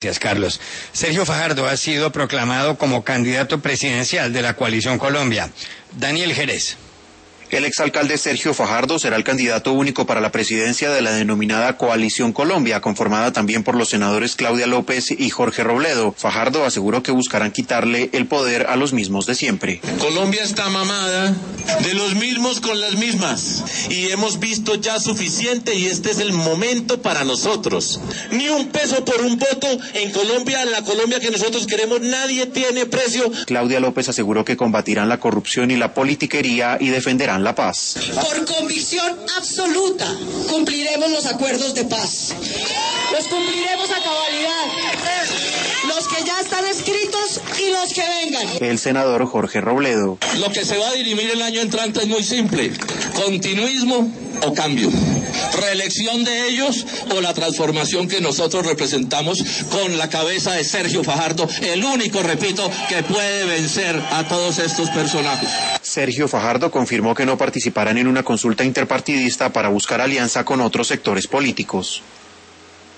Gracias, Carlos. Sergio Fajardo ha sido proclamado como candidato presidencial de la Coalición Colombia. Daniel Jerez. El exalcalde Sergio Fajardo será el candidato único para la presidencia de la denominada Coalición Colombia, conformada también por los senadores Claudia López y Jorge Robledo. Fajardo aseguró que buscarán quitarle el poder a los mismos de siempre. Colombia está mamada de los mismos con las mismas y hemos visto ya suficiente y este es el momento para nosotros. Ni un peso por un voto en Colombia, en la Colombia que nosotros queremos, nadie tiene precio. Claudia López aseguró que combatirán la corrupción y la politiquería y defenderán la paz. Por convicción absoluta cumpliremos los acuerdos de paz. Los cumpliremos a cabalidad. Los que ya están escritos y los que vengan. El senador Jorge Robledo. Lo que se va a dirimir el año entrante es muy simple. Continuismo o cambio. Reelección de ellos o la transformación que nosotros representamos con la cabeza de Sergio Fajardo, el único, repito, que puede vencer a todos estos personajes. Sergio Fajardo confirmó que no participarán en una consulta interpartidista para buscar alianza con otros sectores políticos.